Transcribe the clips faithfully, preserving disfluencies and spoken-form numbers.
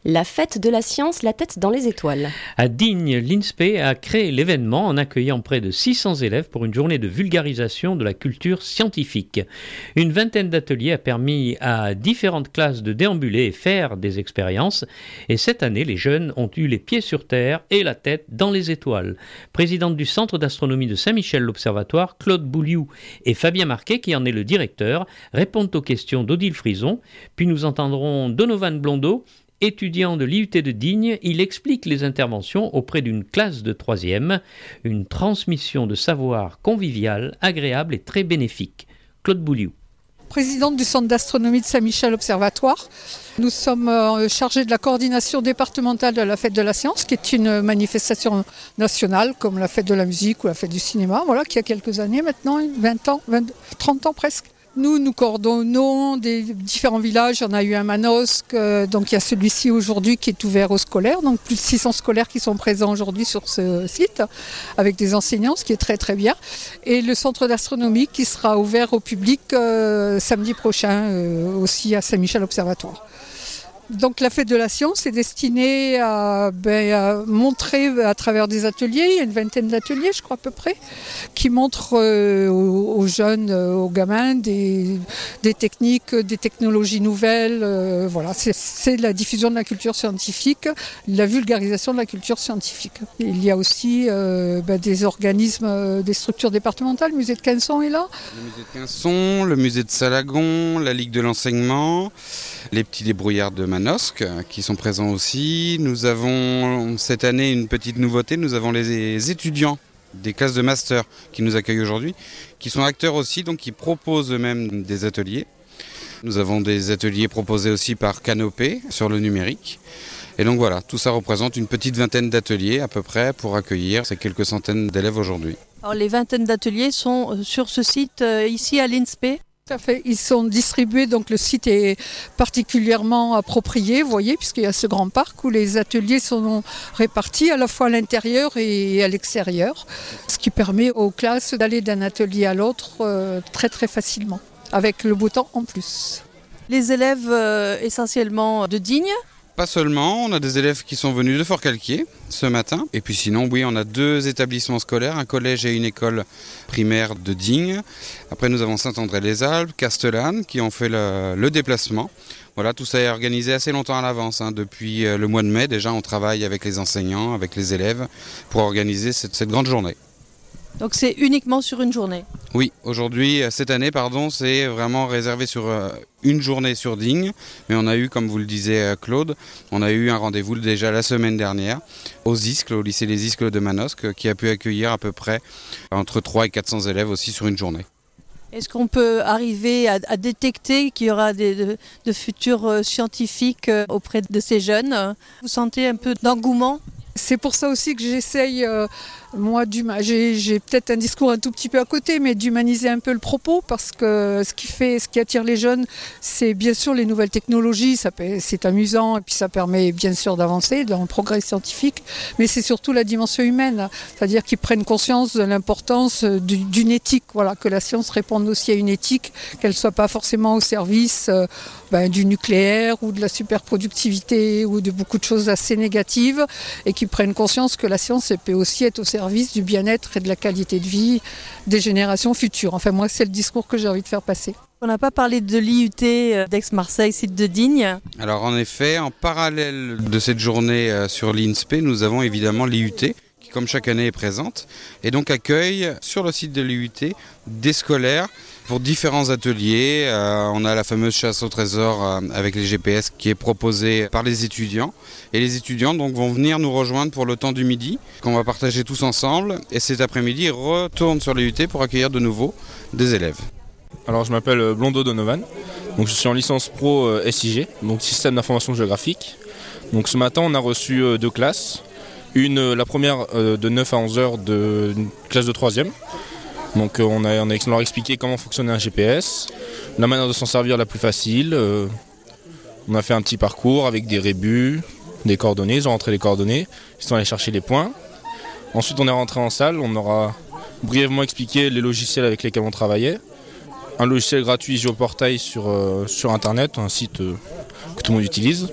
La fête de la science, la tête dans les étoiles. À Digne, l'I N S P E a créé l'événement en accueillant près de six cents élèves pour une journée de vulgarisation de la culture scientifique. Une vingtaine d'ateliers a permis à différentes classes de déambuler et faire des expériences. Et cette année, les jeunes ont eu les pieds sur terre et la tête dans les étoiles. Présidente du Centre d'astronomie de Saint-Michel, l'Observatoire, Claude Bouliou et Fabien Marquet, qui en est le directeur, répondent aux questions d'Odile Frison. Puis nous entendrons Donovan Blondeau, étudiant de l'I U T de Digne. Il explique les interventions auprès d'une classe de troisième, une transmission de savoir convivial, agréable et très bénéfique. Claude Bouliou. Présidente du Centre d'astronomie de Saint-Michel Observatoire. Nous sommes chargés de la coordination départementale de la Fête de la Science, qui est une manifestation nationale, comme la Fête de la musique ou la Fête du cinéma, voilà, qui a quelques années maintenant, vingt ans, vingt, trente ans presque. Nous, nous coordonnons des différents villages. On a eu un Manosque, euh, donc il y a celui-ci aujourd'hui qui est ouvert aux scolaires, donc plus de six cents scolaires qui sont présents aujourd'hui sur ce site, avec des enseignants, ce qui est très très bien. Et le centre d'astronomie qui sera ouvert au public euh, samedi prochain, euh, aussi à Saint-Michel Observatoire. Donc la fête de la science est destinée à, ben, à montrer à travers des ateliers, il y a une vingtaine d'ateliers je crois à peu près, qui montrent euh, aux, aux jeunes, euh, aux gamins des, des techniques, des technologies nouvelles. Euh, voilà, c'est, c'est la diffusion de la culture scientifique, la vulgarisation de la culture scientifique. Il y a aussi euh, ben, des organismes, des structures départementales, le musée de Quinçon est là. Le musée de Quinçon, le musée de Salagon, la Ligue de l'enseignement, les petits débrouillards de Manosque qui sont présents aussi. Nous avons cette année une petite nouveauté, nous avons les étudiants des classes de master qui nous accueillent aujourd'hui, qui sont acteurs aussi, donc qui proposent eux-mêmes des ateliers. Nous avons des ateliers proposés aussi par Canopé sur le numérique. Et donc voilà, tout ça représente une petite vingtaine d'ateliers à peu près pour accueillir ces quelques centaines d'élèves aujourd'hui. Alors les vingtaines d'ateliers sont sur ce site euh, ici à l'I N S P E? Tout à fait. Ils sont distribués, donc le site est particulièrement approprié, vous voyez, puisqu'il y a ce grand parc où les ateliers sont répartis à la fois à l'intérieur et à l'extérieur, ce qui permet aux classes d'aller d'un atelier à l'autre euh, très très facilement, avec le beau temps en plus. Les élèves euh, essentiellement de Digne? Pas seulement, on a des élèves qui sont venus de Fort-Calquier ce matin. Et puis sinon, oui, on a deux établissements scolaires, un collège et une école primaire de Digne. Après, nous avons Saint-André-les-Alpes, Castellane, qui ont fait le, le déplacement. Voilà, tout ça est organisé assez longtemps à l'avance. Hein. Depuis le mois de mai, déjà, on travaille avec les enseignants, avec les élèves, pour organiser cette, cette grande journée. Donc c'est uniquement sur une journée? Oui, aujourd'hui, cette année, pardon, c'est vraiment réservé sur euh, une journée sur Digne. Mais on a eu, comme vous le disiez Claude, on a eu un rendez-vous déjà la semaine dernière aux Iscles, au lycée Les Iscles de Manosque, qui a pu accueillir à peu près entre trois cents et quatre cents élèves aussi sur une journée. Est-ce qu'on peut arriver à, à détecter qu'il y aura des, de, de futurs scientifiques auprès de ces jeunes? Vous sentez un peu d'engouement? C'est pour ça aussi que j'essaye, euh, moi, j'ai, j'ai peut-être un discours un tout petit peu à côté, mais d'humaniser un peu le propos, parce que ce qui fait, ce qui attire les jeunes, c'est bien sûr les nouvelles technologies, ça, c'est amusant, et puis ça permet bien sûr d'avancer dans le progrès scientifique, mais c'est surtout la dimension humaine, c'est-à-dire qu'ils prennent conscience de l'importance du, d'une éthique, voilà, que la science réponde aussi à une éthique, qu'elle ne soit pas forcément au service euh, ben, du nucléaire ou de la superproductivité ou de beaucoup de choses assez négatives, et qui prennent conscience que la science peut aussi être au service du bien-être et de la qualité de vie des générations futures. Enfin, moi, c'est le discours que j'ai envie de faire passer. On n'a pas parlé de l'I U T d'Aix-Marseille, site de Digne. Alors en effet, en parallèle de cette journée sur l'I N S P E, nous avons évidemment l'I U T, qui comme chaque année est présente, et donc accueille sur le site de l'I U T des scolaires pour différents ateliers. Euh, on a la fameuse chasse au trésor euh, avec les G P S qui est proposée par les étudiants. Et les étudiants donc, vont venir nous rejoindre pour le temps du midi, qu'on va partager tous ensemble. Et cet après-midi, ils retournent sur l'I U T pour accueillir de nouveau des élèves. Alors je m'appelle Blondeau Donovan, donc je suis en licence pro euh, S I G, donc système d'information géographique. Donc ce matin on a reçu euh, deux classes. Une, euh, la première euh, de neuf à onze heures de une classe de troisième. Donc euh, on, a, on a leur expliqué comment fonctionnait un G P S, la manière de s'en servir la plus facile. Euh, on a fait un petit parcours avec des rébus, des coordonnées, ils ont rentré les coordonnées, ils sont allés chercher les points. Ensuite on est rentré en salle, on aura brièvement expliqué les logiciels avec lesquels on travaillait. Un logiciel gratuit Géoportail sur, euh, sur internet, un site euh, que tout le monde utilise.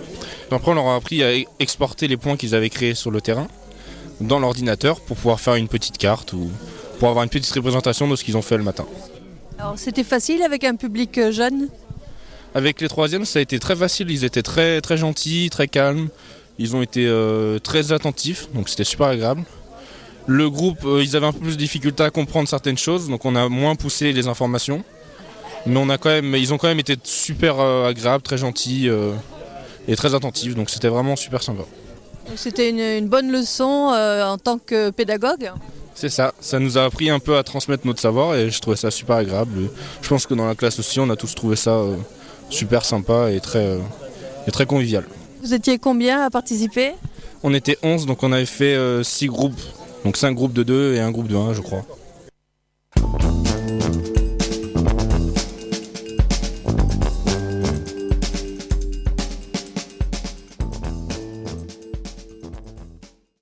Après, on leur a appris à exporter les points qu'ils avaient créés sur le terrain dans l'ordinateur pour pouvoir faire une petite carte ou pour avoir une petite représentation de ce qu'ils ont fait le matin. Alors, c'était facile avec un public euh, jeune? Avec les troisièmes, ça a été très facile. Ils étaient très, très gentils, très calmes. Ils ont été euh, très attentifs, donc c'était super agréable. Le groupe, euh, ils avaient un peu plus de difficulté à comprendre certaines choses, donc on a moins poussé les informations. Mais on a quand même, ils ont quand même été super euh, agréables, très gentils euh, et très attentifs, donc c'était vraiment super sympa. Donc, c'était une, une bonne leçon euh, en tant que pédagogue? C'est ça, ça nous a appris un peu à transmettre notre savoir et je trouvais ça super agréable. Je pense que dans la classe aussi, on a tous trouvé ça euh, super sympa et très, euh, et très convivial. Vous étiez combien à participer? On était onze, donc on avait fait six groupes, donc cinq groupes de deux et un groupe de un, je crois.